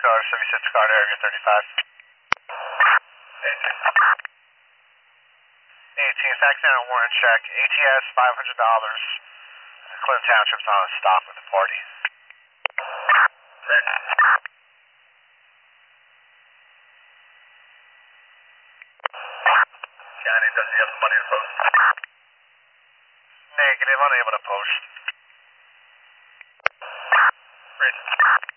car, 76 car, area 35. 18, fax down a warrant check. ATS $500. Clinton Township's on a stop with the party. County, does he have the money to post? Negative, unable to post. Great.